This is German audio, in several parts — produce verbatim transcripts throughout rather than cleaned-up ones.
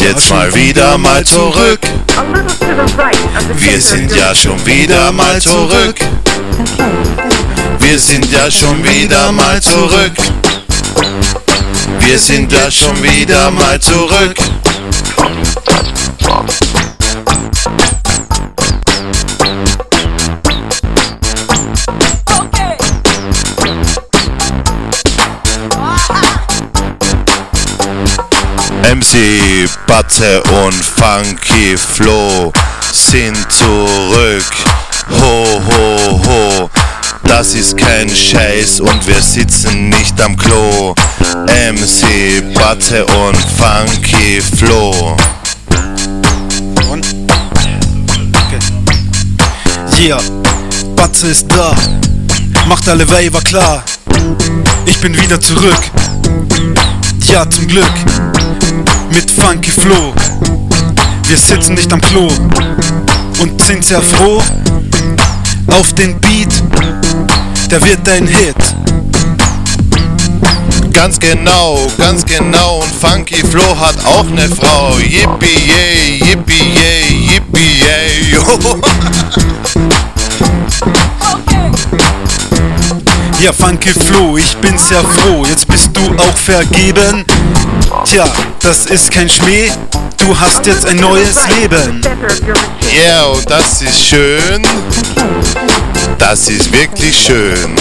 jetzt mal wieder mal zurück. Wir sind ja schon wieder mal zurück. Wir sind ja schon wieder mal zurück. Wir sind ja schon wieder mal zurück. M C Batze und Funky Flo sind zurück. Ho, ho, ho. Das ist kein Scheiß und wir sitzen nicht am Klo. M C Batze und Funky Flo. Und? Okay. Yeah, Batze ist da. Macht alle Weiber klar. Ich bin wieder zurück. Ja, zum Glück. Mit Funky Flo. Wir sitzen nicht am Klo und sind sehr froh auf den Beat. Der wird ein Hit. Ganz genau, ganz genau. Und Funky Flo hat auch ne Frau. Yippie yay, yippie yay, yippie yay. Ja, Funky Flo, ich bin sehr froh. Jetzt bist du auch vergeben. Tja, das ist kein Schmäh. Du hast jetzt ein neues Leben. Ja, yeah, und das ist schön. Das ist wirklich schön.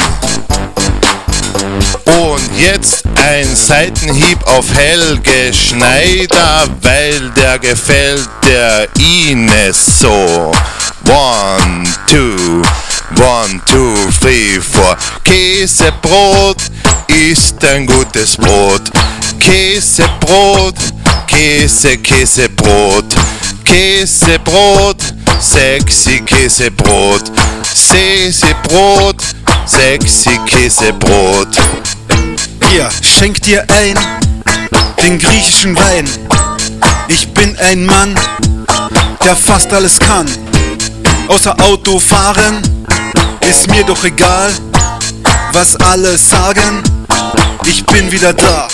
Und jetzt ein Seitenhieb auf Helge Schneider, weil der gefällt der Ines so. One, two, one, two, three, four. Käsebrot ist ein gutes Brot. Käsebrot, Käse, Käsebrot. Käsebrot, sexy Käsebrot. Käsebrot, sexy Käsebrot. Hier, schenk dir ein, den griechischen Wein. Ich bin ein Mann, der fast alles kann. Außer Auto fahren, ist mir doch egal, was alle sagen. Ich bin wieder da.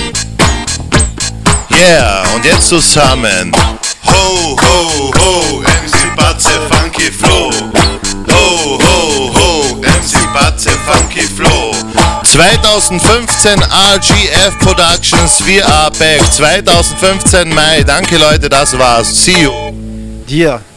Yeah, und jetzt zusammen. Ho, ho, ho, M C Batze, Funky Flo. Ho, ho, ho, M C Batze, Funky Flo. zwanzig fünfzehn R G F Productions, we are back. zwanzig fünfzehn Mai. Danke Leute, das war's. See you. Yeah.